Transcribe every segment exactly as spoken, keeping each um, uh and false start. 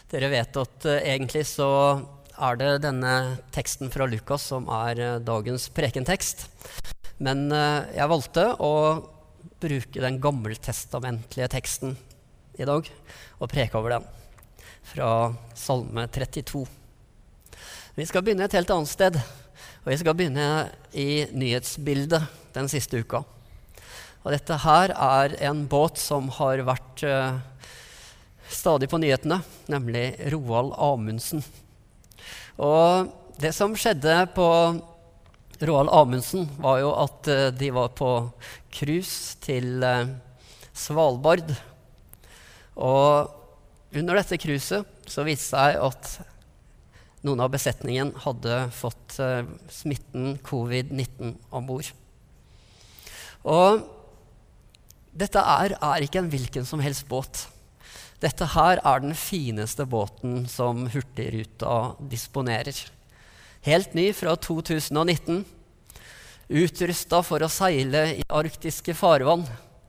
Dere vet at uh, egentlig så er det denne teksten fra Lukas som er uh, dagens prekentekst. Men uh, jeg valgte å bruke den gammeltestamentlige teksten i dag og preke over den fra Salme trettito. Vi skal begynne et helt annet sted, og vi skal begynne i nyhetsbildet den siste uka. Og dette her er en båt som har vært uh, stadig på nyhetene, nemlig Roald Amundsen. Og det som skjedde på Roald Amundsen var jo at uh, de var på cruise til uh, Svalbard. Og under dette cruiset så viste seg at noen av besetningen hadde fått uh, smitten covid nitten ombord. Og dette er, er ikke en hvilken som helst båt. Dette her er den fineste båten som Hurtigruta disponerer. Helt ny fra to tusen og nitten, utrustet for å seile i arktiske farvann.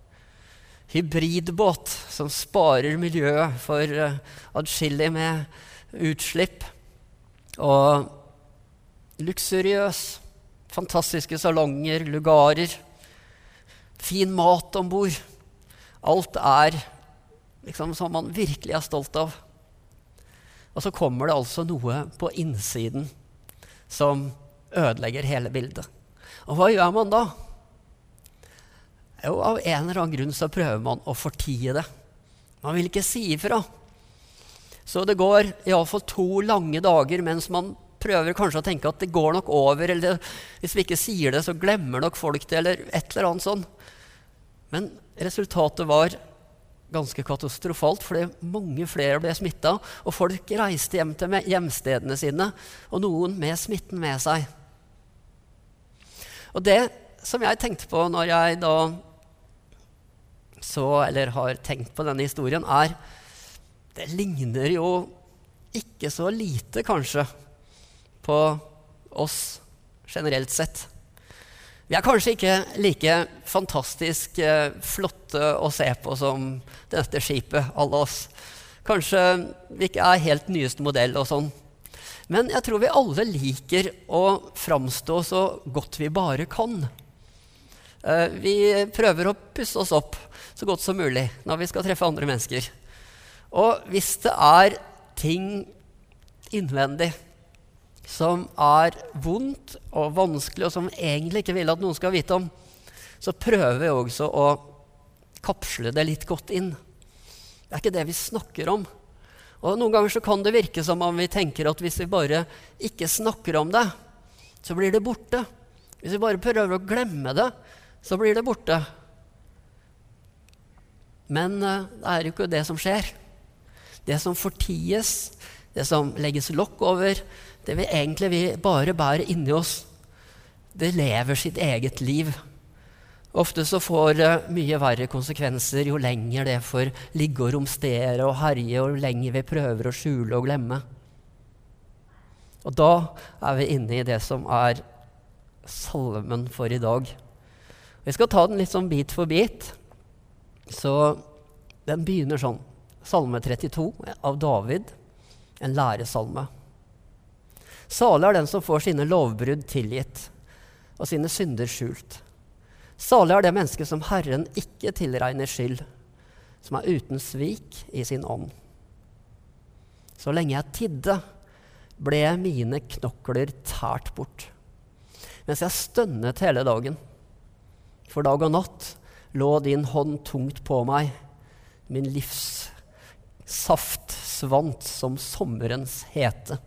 Hybridbåt som sparer miljøet for uh, adskillig med utslipp. Og luksuriøs, fantastiske salonger, lugarer, fin mat ombord. Alt er liksom som man virkelig er stolt av. Og så kommer det altså noe på innsiden som ødelegger hele bildet. Og hva gjør man da? Jo, av en eller annen grunn så prøver man å fortie det. Man vil ikke si ifra. Så det går i alle fall to lange dager mens man prøver kanskje å tenke at det går nok over, eller hvis vi ikke sier det, så glemmer nok folk det, eller et eller annet sånn. Men resultatet var ganske katastrofalt, fordi mange flere ble smittet, og folk reiste hjem til hjemstedene sine, og noen med smitten med seg. Og det som jeg tenkte på når jeg da så, eller har tenkt på denne historien, er det ligner jo ikke så lite kanskje på oss generelt sett. Vi er kanskje ikke like fantastisk eh, flotte å se på som dette skipet, alle oss. Kanskje vi ikke er helt nyeste modell og sånn. Men jeg tror vi alle liker å framstå så godt vi bare kan. Eh, vi prøver å pusse oss opp så godt som mulig når vi skal treffe andre mennesker. Og hvis det er ting innvendig som er vondt og vanskelig, og som egentlig ikke vil at noen skal vite om, så prøver vi også å kapsle det litt godt inn. Det er ikke det vi snakker om. Og noen ganger så kan det virke som om vi tenker at hvis vi bare ikke snakker om det, så blir det borte. Hvis vi bare prøver å glemme det, så blir det borte. Men uh, det er jo ikke det som skjer. Det som forties, det som legges lokk over, det vi egentlig vi bare bærer inni oss, det lever sitt eget liv. Ofte så får det mye verre konsekvenser jo lenger det får ligge og romstere og herje, og lenger vi prøver å skjule og glemme. Og da er vi inne i det som er salmen for i dag. Vi skal ta den litt sånn bit for bit. Så den begynner sånn. Salme trettito av David, en læresalme. Salig er den som får sine lovbrudd tilgitt, og sine synder skjult. Salig er det menneske som Herren ikke tilregner skyld, som er uten svik i sin ånd. Så lenge jeg tidde, ble mine knokler tært bort, mens jeg stønnet hele dagen. For dag og natt lå din hånd tungt på meg, min livs saft svant som sommerens hete.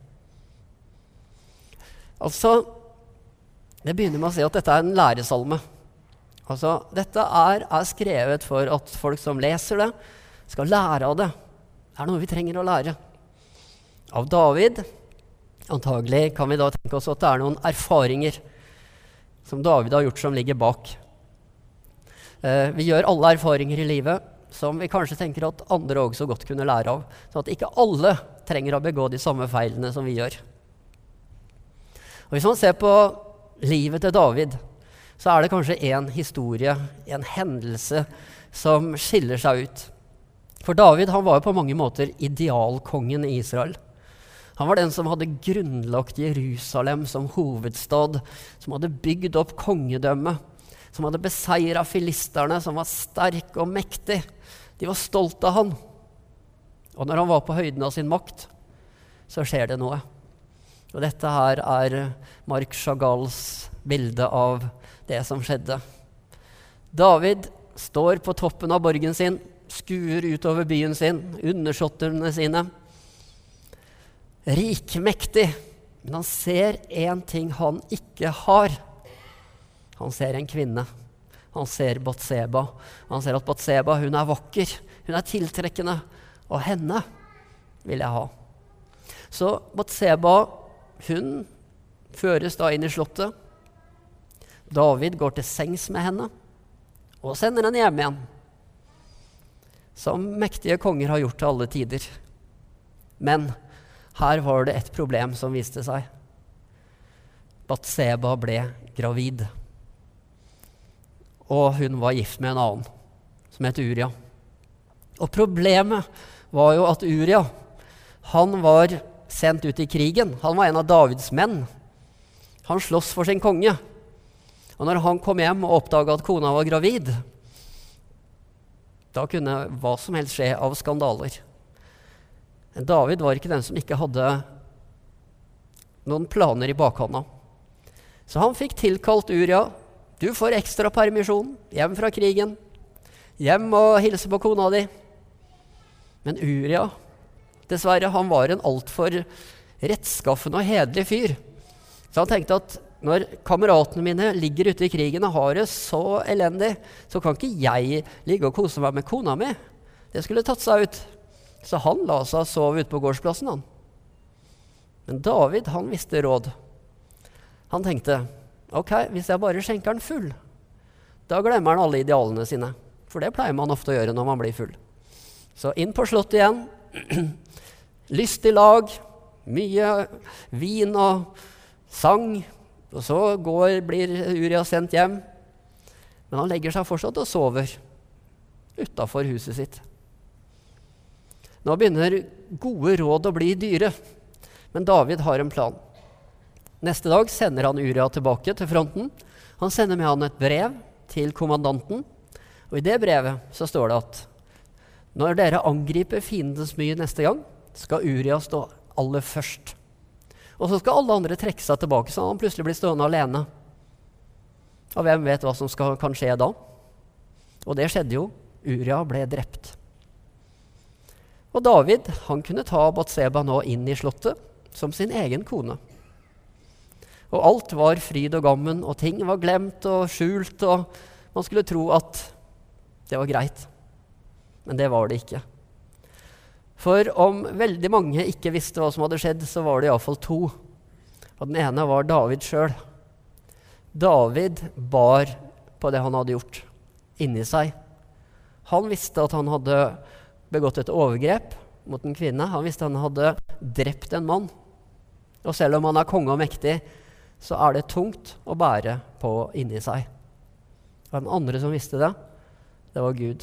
Altså, det begynner med å si at dette er en læresalme. Altså, dette er, er skrevet for at folk som leser det, skal lære av det. Det er noe vi trenger å lære. Av David, antagelig kan vi da tenke oss at det er noen erfaringer som David har gjort som ligger bak. Eh, vi gjør alle erfaringer i livet som vi kanskje tenker at andre også godt kunne lære av, så at ikke alle trenger å begå de samme feilene som vi gjør. Og hvis man ser på livet til David, så er det kanskje en historie, en hendelse som skiller seg ut. For David han var jo på mange måter idealkongen i Israel. Han var den som hadde grunnlagt Jerusalem som hovedstad, som hadde bygd opp kongedømme, som hadde beseiret filisterne, som var sterk og mektig. De var stolt av han. Og når han var på høyden av sin makt, så skjer det noe. Og dette her er Marc Chagals bilde av det som skjedde. David står på toppen av borgen sin, skuer utover byen sin, undersåttene sine. Rikmektig, men han ser en ting han ikke har. Han ser en kvinne. Han ser Batseba. Han ser at Batseba, hun er vakker, hun er tiltrekkende, og henne vil jeg ha. Så Batseba, hun føres da inn i slottet. David går til sengs med henne, og sender henne hjem igjen. Som mektige konger har gjort til alle tider. Men her var det et problem som viste seg. Batseba ble gravid. Og hun var gift med en annen, som het Uria. Og problemet var jo at Uria, han var sendt ut i krigen. Han var en av Davids menn. Han slåss for sin konge. Og når han kom hjem og oppdaget at kona var gravid, da kunne hva som helst skje av skandaler. David var ikke den som ikke hadde noen planer i bakhånda. Så han fikk tilkalt Uria. Du får ekstra permisjon, hjem fra krigen. Hjem og hilse på kona di. Men Uria, dessverre, han var en alt for rettskaffen og hederlig fyr. Så han tenkte at når kameratene mine ligger ute i krigen og har det så elendig, så kan ikke jeg ligge og kose meg med kona mi. Det skulle tatt seg ut. Så han la seg og sov ute på gårdsplassen, han. Men David, han visste råd. Han tenkte, ok, hvis jeg bare skjenker den full, da glemmer han alle idealene sine. For det pleier man ofte å gjøre når man blir full. Så inn på slottet igjen. Lystig lag, mye vin og sang. Og så går, blir Uria sendt hjem. Men han legger seg fortsatt og sover utenfor huset sitt. Nå begynner gode råd å bli dyre, men David har en plan. Neste dag sender han Uria tilbake til fronten. Han sender med han et brev til kommandanten, og i det brevet så står det at når dere angriper fiendens mye neste gang, skal Uria stå aller først. Og så skal alle andre trekke seg tilbake, så han plutselig blir stående alene. Og hvem vet hva som skal, kan skje da? Og det skjedde jo. Uria ble drept. Og David, han kunne ta Batseba nå inn i slottet som sin egen kone. Og alt var fryd og gammen, og ting var glemt og skjult, og man skulle tro at det var greit. Men det var det ikke. For om veldig mange ikke visste hva som hadde skjedd, så var det i hvert fall to. Og den ene var David selv. David bar på det han hadde gjort inni seg. Han visste at han hadde begått et overgrep mot en kvinne. Han visste at han hadde drept en mann. Og selv om han er konge og mektig, så er det tungt å bære på inni seg. Og den andre som visste det, det var Gud.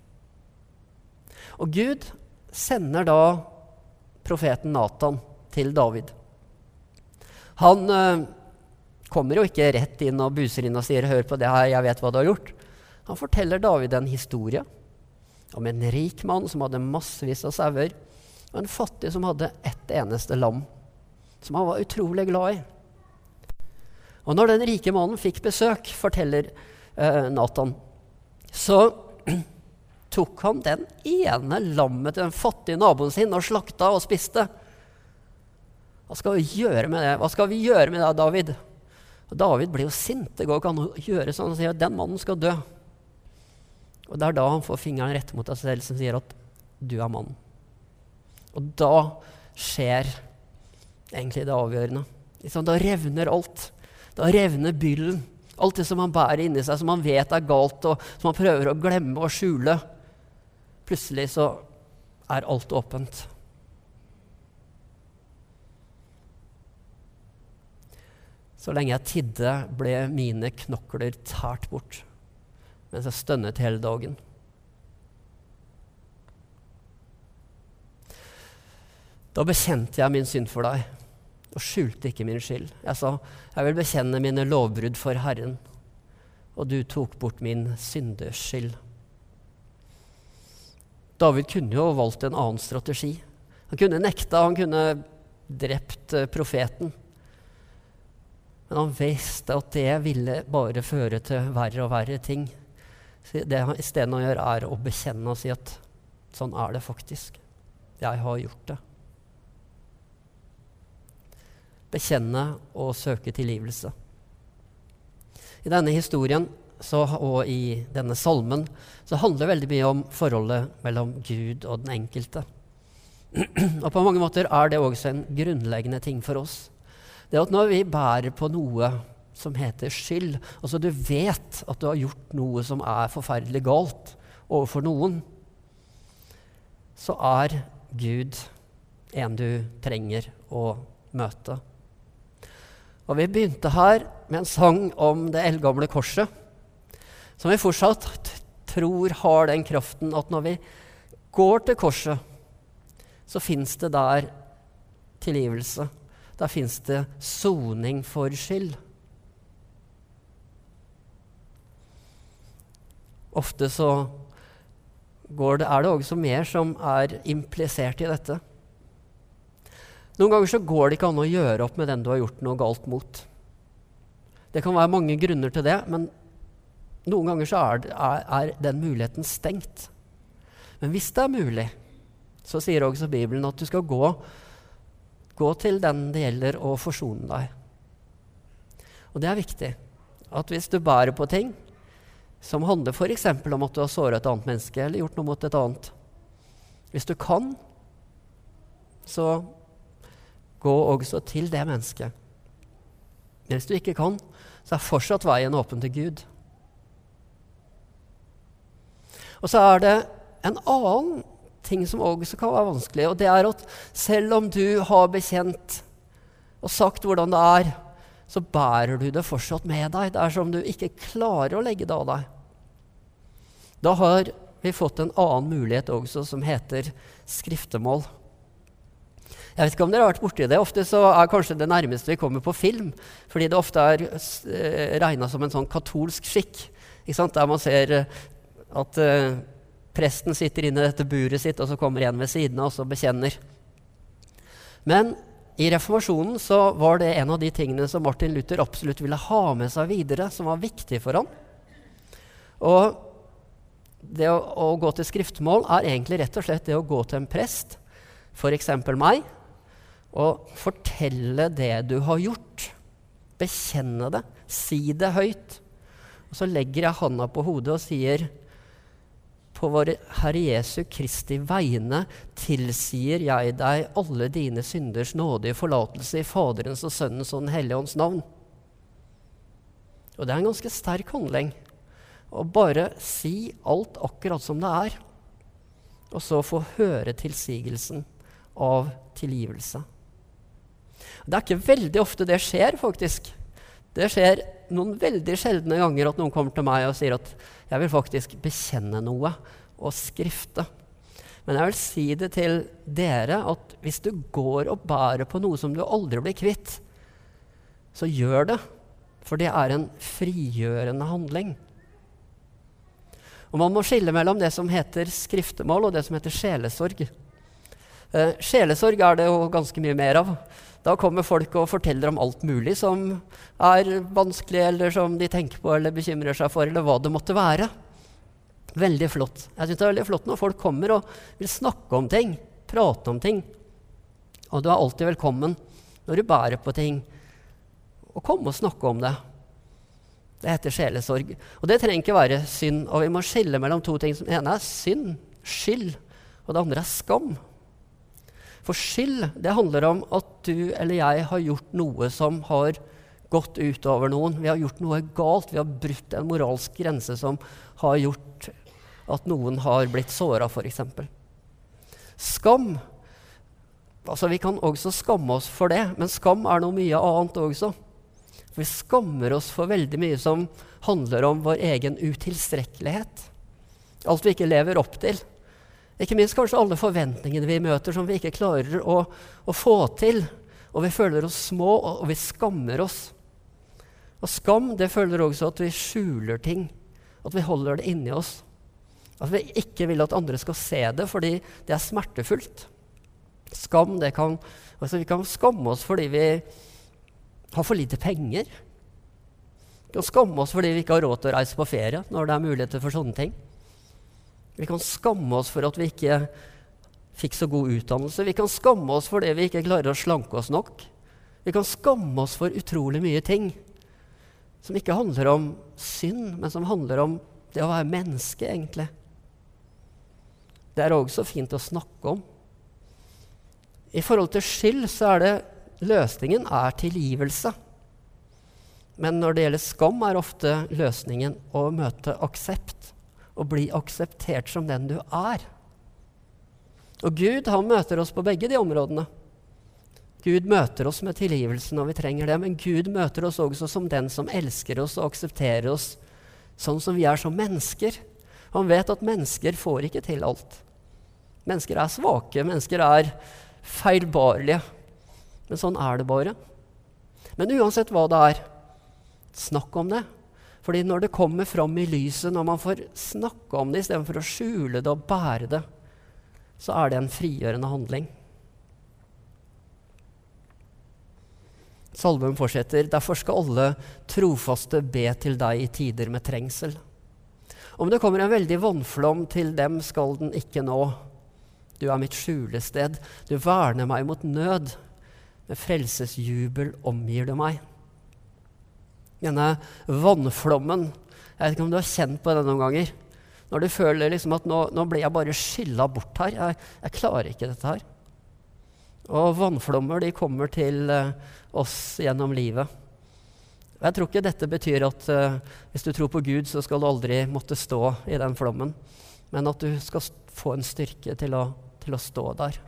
Og Gud sender da profeten Nathan til David. Han øh, kommer jo ikke rett inn og buser inn og sier, hør på det her, jeg vet hva du har gjort. Han forteller David en historie om en rik mann som hadde massevis av sauer, og en fattig som hadde ett eneste lam, som han var utrolig glad i. Og når den rike mannen fikk besøk, forteller eh, Nathan, så tok han den ene lammet til den fattige naboen sin og slakta og spiste. Hva skal vi gjøre med det? Hva skal vi gjøre med det, David? Og David blir jo sint. Det går ikke an å gjøre sånn og sier at den mannen skal dø. Og det er da han får fingeren rett mot seg selv som sier at du er mannen. Og da skjer egentlig det avgjørende. Liksom, da revner alt. Da revner byllen. Alt det som man bærer inni seg, som man vet er galt, og som man prøver å glemme og skjule. Plutselig så er alt åpent. Så lenge jeg tidde, ble mine knokler tært bort, mens jeg stønnet hele dagen. Da bekjente jeg min synd for deg, og skjulte ikke min skyld. Jeg sa, jeg vil bekjenne mine lovbrudd for Herren, og du tok bort min syndeskyld. David kunne jo valgt en annen strategi. Han kunne nekta, han kunne drept profeten. Men han visste at det ville bare føre til verre og verre ting. Så det han i stedet å gjøre er å bekjenne og si at sånn er det faktisk. Jeg har gjort det. Bekjenne og søke tilgivelse. I denne historien så, og i denne salmen så handler det veldig mye om forholdet mellom Gud og den enkelte. Og på mange måter er det også en grunnleggende ting for oss. Det at når vi bærer på noe som heter skyld, altså du vet at du har gjort noe som er forferdelig galt overfor noen, så er Gud en du trenger å møte. Og vi begynte her med en sang om det eldgamle korset, som vi fortsatt t- tror har den kraften at når vi går til korset, så finnes det der tilgivelse. Der finnes det soning for skyld. Ofte så går det, er det også mer som er implisert i dette. Noen ganger så går det ikke an å gjøre opp med den du har gjort noe galt mot. Det kan være mange grunner til det, men noen ganger så er, er, er den muligheten stengt. Men hvis det er mulig, så sier også Bibelen at du skal gå, gå til den det gjelder å forsone deg. Og det er viktig, at hvis du bærer på ting, som handler for eksempel om at du har såret et annet menneske, eller gjort noe mot et annet, hvis du kan, så gå også til det mennesket. Men hvis du ikke kan, så er fortsatt veien åpen til Gud. Og så er det en annen ting som også kan være vanskelig, og det er at selv om du har bekjent og sagt hvordan det er, så bærer du det fortsatt med deg. Det er som du ikke klarer å legge det av deg. Da har vi fått en annen mulighet også som heter skriftemål. Jeg vet ikke om dere har vært borti det. Ofte så er kanskje det nærmeste vi kommer på film, fordi det ofte er eh, regnet som en sånn katolsk skikk, ikke sant? Der man ser at uh, presten sitter inne i dette buret sitt, og så kommer en ved siden av og så bekjenner. Men i reformasjonen så var det en av de tingene som Martin Luther absolutt ville ha med seg videre, som var viktig for ham. Og det å, å gå til skriftmål er egentlig rett og slett det å gå til en prest, for eksempel meg, og fortelle det du har gjort. Bekjenne det, si det høyt. Og så legger jeg handa på hodet og sier, på vår Herre Jesu Kristi vegne tilsier jeg deg alle dine synders nådige forlatelse i Faderens og Sønnens og Den Hellige Ånds navn. Og det er en ganske sterk handling. Å bare si alt akkurat som det er, og så få høre tilsigelsen av tilgivelse. Det er ikke veldig ofte det skjer, faktisk. Det skjer noen veldig sjeldne ganger at noen kommer til meg og sier at jeg vil faktisk bekjenne noe og skrifte. Men jeg vil si det til dere at hvis du går og bærer på noe som du aldri blir kvitt, så gjør det, for det er en frigjørende handling. Og man må skille mellom det som heter skriftemål og det som heter sjelesorg. Eh, sjelesorg er det jo ganske mye mer av. Da kommer folk og forteller om alt mulig som er vanskelig, eller som de tenker på, eller bekymrer seg for, eller hva det måtte være. Veldig flott. Jeg synes det er veldig flott når folk kommer og vil snakke om ting, prate om ting. Og du er alltid velkommen når du bærer på ting, og komme og snakke om det. Det heter sjelesorg. Og det trenger ikke være synd, og vi må skille mellom to ting. Det ene er synd, skyld, og det andre er skam. For skyld, det handler om at du eller jeg har gjort noe som har gått ut over noen. Vi har gjort noe galt, vi har brutt en moralsk grense som har gjort at noen har blitt såret, for eksempel. Skam, altså vi kan også skamme oss for det, men skam er noe mye annet også. Vi skammer oss for veldig mye som handler om vår egen utilstrekkelighet. Alt vi ikke lever opp til. Ikke minst kanskje alle forventningene vi møter som vi ikke klarer å, å få til. Og vi føler oss små, og, og vi skammer oss. Og skam, det føler også at vi skjuler ting. At vi holder det inni oss. At vi ikke vil at andre skal se det, fordi det er smertefullt. Skam, det kan, altså vi kan skamme oss fordi vi har for lite penger. Vi kan skamme oss fordi vi ikke har råd til å reise på ferie når det er muligheter for sånne ting. Vi kan skamme oss for at vi ikke fikk så god utdannelse. Vi kan skamme oss fordi vi ikke klarer å slanke oss nok. Vi kan skamme oss for utrolig mye ting som ikke handler om synd, men som handler om det å være menneske, egentlig. Det er også fint å snakke om. I forhold til skyld så er det løsningen er tilgivelse. Men når det gjelder skam, er ofte løsningen å møte aksept. Og bli akseptert som den du er. Og Gud, han møter oss på begge de områdene. Gud møter oss med tilgivelse når vi trenger det, men Gud møter oss også som den som elsker oss og aksepterer oss sånn som vi er som mennesker. Han vet at mennesker får ikke til alt. Mennesker er svake, mennesker er feilbarlige. Men sånn er det bare. Men uansett hva det er, snakk om det. Fordi når det kommer fram i lyset, når man får snakke om det i stedet for å skjule det og bære det, så er det en frigjørende handling. Salmen fortsetter, derfor skal alle trofaste be til deg i tider med trengsel. Om det kommer en veldig vannflom til dem, skal den ikke nå. Du er mitt skjulested, du verner meg mot nød. Med frelsesjubel omgir du meg. Denne vannflommen, jeg vet ikke om du har kjent på det noen ganger, når du føler liksom at nå, nå blir jeg bare skyllet bort her, jeg, jeg klarer ikke dette her. Og vannflommer, de kommer til uh, oss gjennom livet. Jeg tror ikke dette betyr at uh, hvis du tror på Gud, så skal du aldri måtte stå i den flommen, men at du skal få en styrke til å, til å stå der.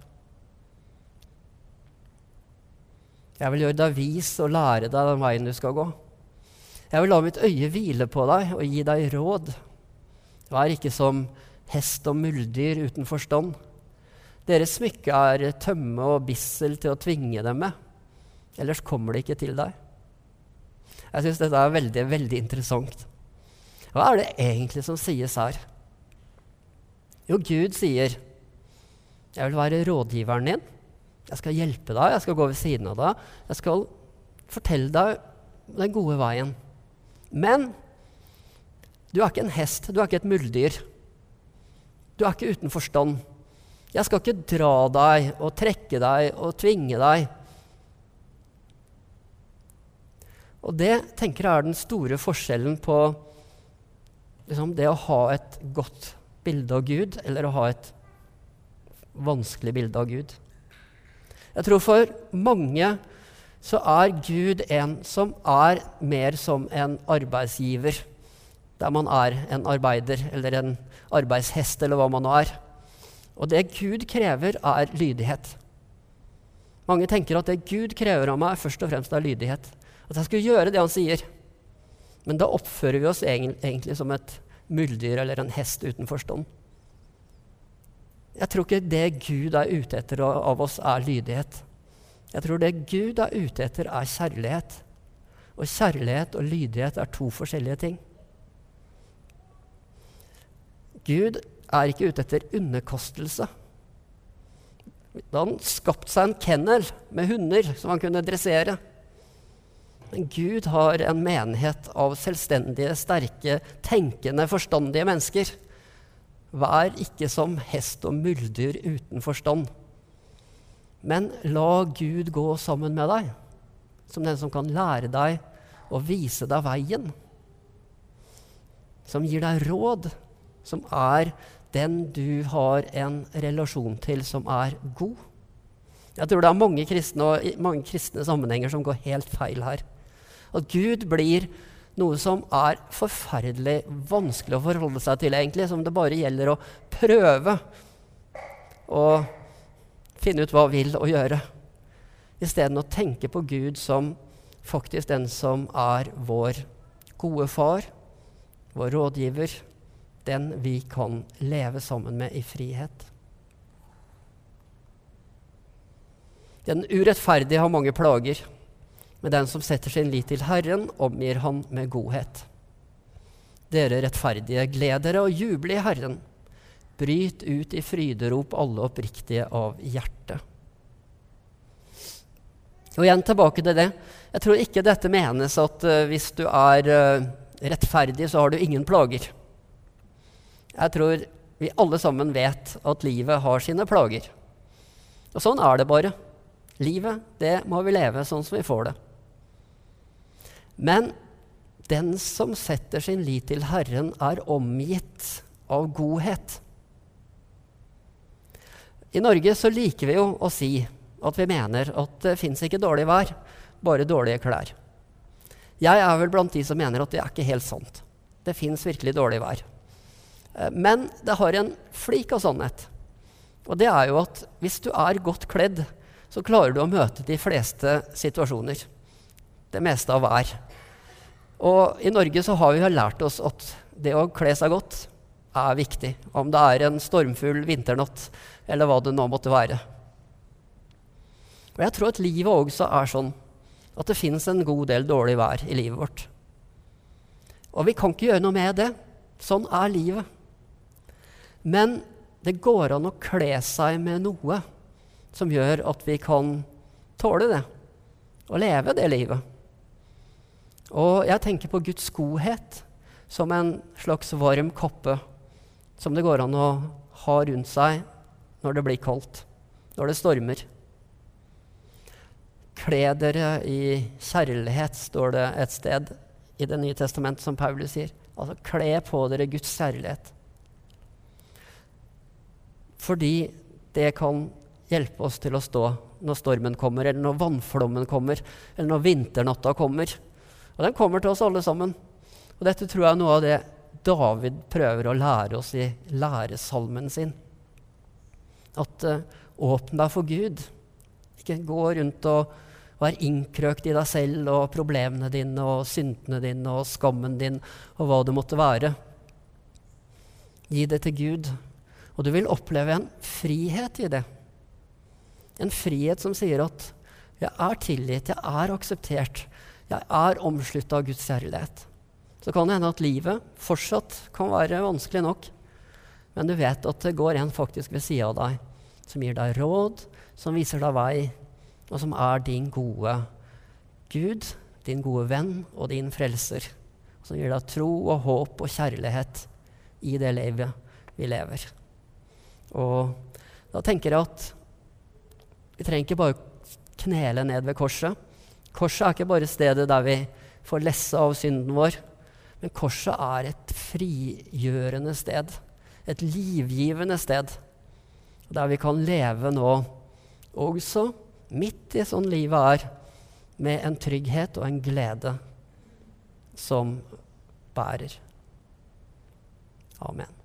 Jeg vil gjøre deg vis og lære deg den veien du skal gå. Jeg vil la mitt øye hvile på deg og gi deg råd. Vær ikke som hest og muldyr uten forstand. Deres smykke er tømme og bissel til å tvinge dem med. Ellers kommer det ikke til deg. Jeg synes dette er veldig, veldig interessant. Hva er det egentlig som sies her? Jo, Gud sier, jeg vil være rådgiveren din. Jeg skal hjelpe deg, jeg skal gå ved siden av deg. Jeg skal fortelle deg den gode veien. Men du er ikke en hest, du er ikke et muldyr. Du er ikke uten forstand. Jeg skal ikke dra deg og trekke deg og tvinge deg. Og det tenker jeg er den store forskjellen på liksom, det å ha et godt bilde av Gud, eller å ha et vanskelig bilde av Gud. Jeg tror for mange så er Gud en som er mer som en arbeidsgiver, der man er en arbeider, eller en arbeidshest, eller hva man nå er. Og det Gud krever er lydighet. Mange tenker at det Gud krever av meg først og fremst er lydighet. At jeg skal gjøre det han sier. Men da oppfører vi oss egentlig som et muldyr eller en hest uten forstand. Jeg tror ikke det Gud er ute etter av oss er lydighet. Jeg tror det Gud er ute etter er kjærlighet. Og kjærlighet og lydighet er to forskjellige ting. Gud er ikke ute etter underkastelse. Da han skapte seg en kennel med hunder som han kunne dressere. Men Gud har en menighet av selvstendige, sterke, tenkende, forstandige mennesker. Vær ikke som hest og muldyr uten forstand. Men la Gud gå sammen med deg, som den som kan lære deg og vise deg veien. Som gir deg råd, som er den du har en relasjon til som er god. Jeg tror det er mange kristne og mange kristne sammenhenger som går helt feil her. At Gud blir noe som er forferdelig vanskelig å forholde seg til egentlig, som det bare gjelder å prøve og finne ut hva vil å gjøre. I stedet å tenke på Gud som faktisk den som er vår gode far, vår rådgiver, den vi kan leve sammen med i frihet. Den urettferdige har mange plager, men den som setter sin lit til Herren, omgir han med godhet. Dere rettferdige, gled dere og juble i Herren. Bryt ut i fryderop alle oppriktige av hjertet. Og igjen tilbake til det. Jeg tror ikke dette menes at uh, hvis du er uh, rettferdig, så har du ingen plager. Jeg tror vi alle sammen vet at livet har sine plager. Og sånn er det bare. Livet, det må vi leve sånn som vi får det. Men den som setter sin lit til Herren, er omgitt av godhet. I Norge så liker vi jo å si at vi mener at det finnes ikke dårlig vær, bare dårlige klær. Jeg er vel blant de som mener at det er ikke helt sant. Det finnes virkelig dårlig vær. Men det har en flik av sannhet. Og det er jo at hvis du er godt kledd, så klarer du å møte de fleste situasjoner. Det meste av vær. Og i Norge så har vi jo lært oss at det å kle seg godt er viktig. Om det er en stormfull vinternatt, eller hva det nå måtte være. Og jeg tror at livet også er sånn at det finnes en god del dårlig vær i livet vårt. Og vi kan ikke gjøre noe med det. Sånn er livet. Men det går an å kle seg med noe som gjør at vi kan tåle det, og leve det livet. Og jeg tenker på Guds godhet som en slags varm kappe som det går an å ha rundt seg når det blir kaldt, når det stormer. Kle dere i kjærlighet, står det et sted i Det nye testamentet som Paulus sier. Altså, kle på dere Guds kjærlighet. Fordi det kan hjelpe oss til å stå når stormen kommer, eller når vannflommen kommer, eller når vinternatta kommer. Og den kommer til oss alle sammen. Og dette tror jeg er noe av det David prøver å lære oss i læresalmen sin. At uh, åpne deg for Gud. Ikke gå rundt og være innkrøkt i deg selv og problemene dine og syndene dine og skammen din og hva det måtte være. Gi det til Gud, og du vil oppleve en frihet i det. En frihet som sier at jeg er tilgitt, jeg er akseptert, jeg er omsluttet av Guds kjærlighet. Så kan det hende at livet fortsatt kan være vanskelig nok, men du vet at det går en faktisk ved siden av deg, som gir deg råd, som viser deg vei, og som er din gode Gud, din gode venn og din frelser, som gir deg tro og håp og kjærlighet i det livet vi lever. Og da tenker jeg at vi trenger ikke bare knele ned ved korset. Korset er ikke bare stedet der vi får lesse av synden vår, men korset er et frigjørende sted, et livgivende sted, der vi kan leve nå også midt i sånn livet er, med en trygghet og en glede som bærer. Amen.